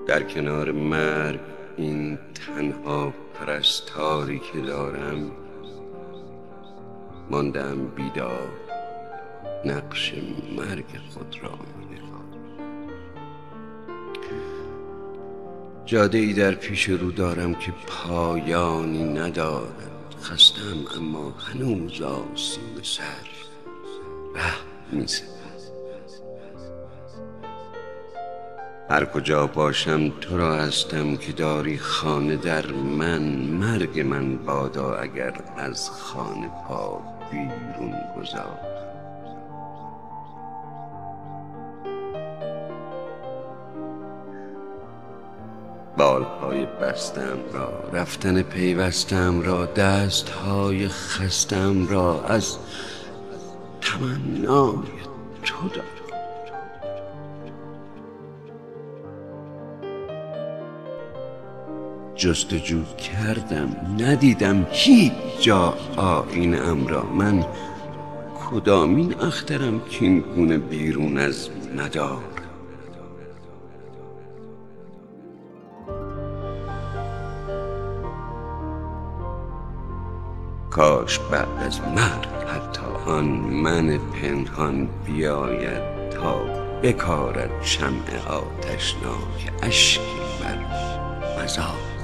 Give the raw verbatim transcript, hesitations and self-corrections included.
در کنار مرگ این تنها پرستاری که دارم، ماندم بیدار نقش مرگ خود را می‌نگارم. جاده ای در پیش رو دارم که پایانی ندارد. خستم اما هنوز آستین سر ره می‌زنم. هر کجا باشم تو را هستم که داری خانه در من. مرگ من بادا اگر از خانه پا بیرون گذار. بالهای بستم را، رفتن پیوستم را، دستهای خستم را از تمنای تو دارم. جستجو کردم ندیدم هیچ جا آیینه‌ام را. من کدامین اخترم کین گونه بیرون از مدار. کاش بعد از مرگ حتی آن من پنهان بیاید تا بکارد شمع آتشناک اشکی بر مزار.